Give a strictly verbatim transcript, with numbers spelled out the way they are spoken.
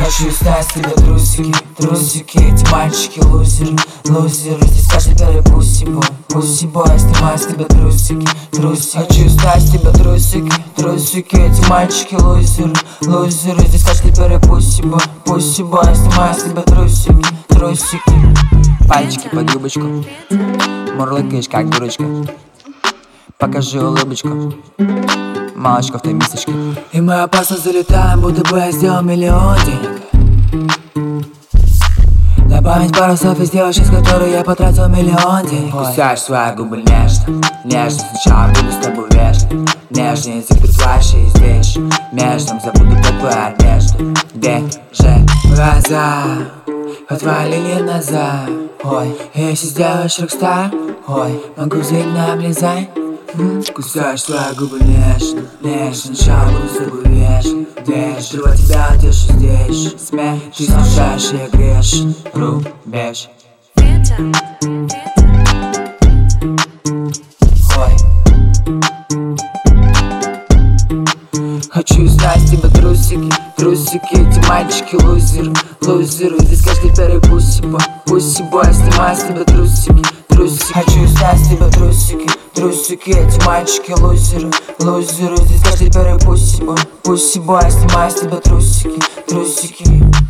Хочу снять с тебя трусики, трусики. Эти мальчики лузеры, лузеры. Здесь каждый первый пуссибой, пуссибой. Я снимаю с тебя трусики, трусики. Хочу снять с тебя трусики, трусики. Эти мальчики лузеры, лузеры. Здесь каждый первый пуссибой, пуссибой. Я снимаю с тебя трусики, трусики. Пальчики под юбочку, мурлыкаешь как дурочка. Покажи улыбочку, малышка в той мисочке. И мы опасно залетаем, будто бы я сделал миллион денег. Добавить пару селфи с девушкой, с которой я потратил миллион денег. Кусаешь свои губы нежно, нежно. Сначала буду с тобой вежлив, нежный язык ты плачешь и здесь. Между забуду про твою одежду. Держи глаза, отвалили назад. Ой, если сделаешь рокстар, ой, могу взять на облизай. Кусаешь свои губы нежно, нежно. Сначала буду с тобой вежлив, держи. Сперва тебя утешу здесь. Смех, ты смущаешь, я грешен. Рубеж. Ой. Хочу снять с тебя трусики, трусики. Эти мальчики лузеры, лузеры. Здесь каждый первый пуссибой, пуссибой. Я снимаю с тебя трусики, трусики. Хочу снять с тебя трусики, трусики. Эти мальчики лузеры, лузеры. Здесь каждый первый пуссибой, пуссибой. Я снимаю с тебя трусики, трусики.